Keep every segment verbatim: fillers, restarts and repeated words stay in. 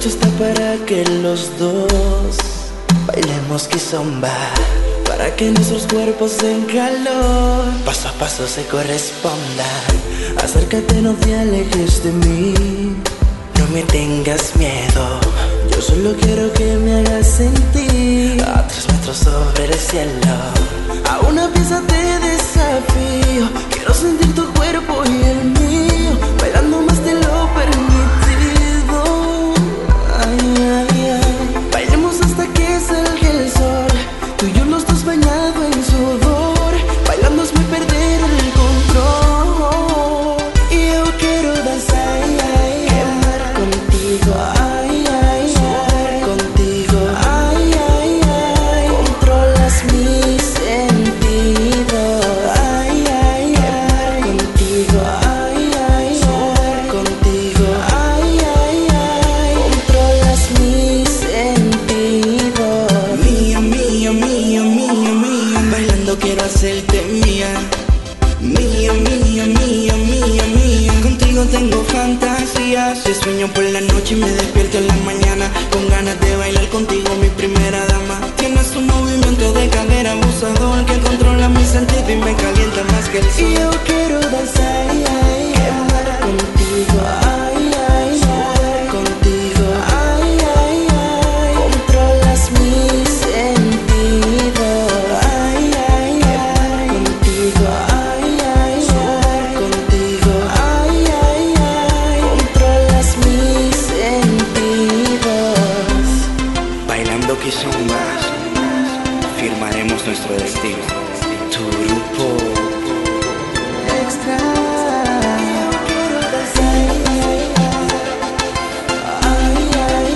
noche está para que los dos bailemos kizomba, para que nuestros cuerpos en calor paso a paso se correspondan. Acércate, no te alejes de mí, no me tengas miedo. Yo solo quiero que me hagas sentir a tres metros sobre el cielo. A una pieza te desafío, quiero sentir tu cuerpo y el mío, bailando más de lo permitido. Ay, ay, ay. Bailemos hasta que salga el sol, tú y yo los dos bañados en sudor, bailando es muy perder el control. Y yo quiero danzar, ay, ay, quemar contigo, ay, ay, sudar contigo, ay, ay, ay, controlas mis sentidos, ay, ay, quemar contigo, ay, ay, sudar contigo, ay, ay, ay, controlas mis sentidos. Mía, mía, mía, mía, mía, bailando quiero hacerte mía. Mía, mía, mía, mía, mía, contigo tengo fantasías. Te sueño por la noche y me despierto en la mañana, con ganas de bailar contigo, mi primera dama. Tienes un movimiento de cadera abusador que controla mi sentido y me calienta más que el sol. Y yo quiero danzar, ay, ay, quemar contigo, ay, ay, sudar contigo, ay, ay, ay, controlas mis sentidos, ay, ay, ay, contigo, ay, ay, sudar contigo, ay, ay, ay, controlas mis sentidos. Bailando kizomba, firmaremos nuestro destino. Tu grupo extra. Yo quiero danzar, ay, ay, ay,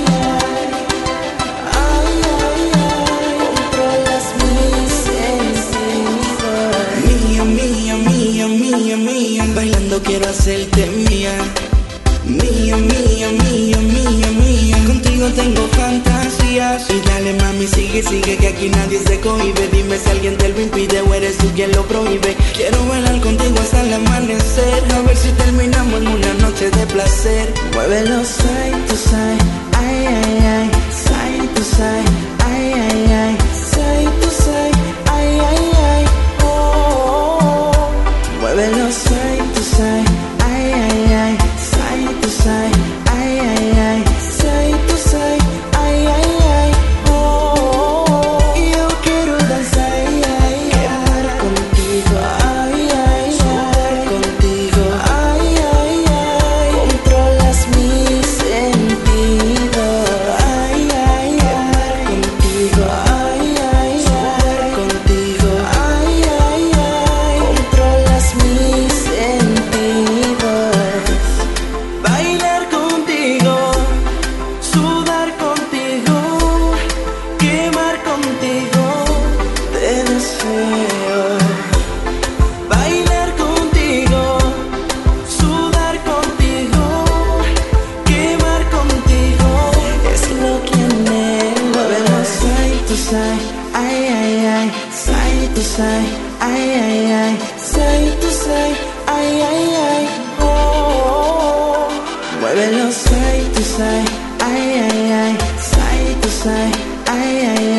ay, ay, ay, controlas mis sentidos. Mía, mía, mía, mía, mía, bailando quiero hacerte mía. Mía, mía, mía, mía, mía, contigo tengo fantasías. Y dale mami, sigue, sigue, que aquí nadie se cohibe. Dime si alguien te lo impide o eres tú quien lo prohíbe. Quiero bailar contigo hasta el amanecer, a ver si terminamos en una noche de placer. Muévelo side to side, ay, ay, ay, side to side, ay, ay, ay, side to side, ay, ay, ay, oh, oh, oh. Muévelo side to side, ay, ay, ay, side to side, ay, ay, ay, side to side, ay, ay, ay, oh, oh, oh. Y yo quiero danzar, ay, ay, quemar contigo, ay, ay, sudar contigo, ay, ay, ay, controlas mis sentidos, ay, ay, quemar contigo, ay, ay, sudar contigo, ay, ay, ay, controlas mis sentidos. Bailar contigo, sudar contigo, quemar contigo, te deseo. Bailar contigo, sudar contigo, quemar contigo, es lo que anhelo. Muévelo side to side, ay, ay, ay, side to side, ay, ay, ay, side to side, ay, ay, ay, oh, oh, oh. Muévelo side to side, ay, ay, ay, side to side, ay, ay,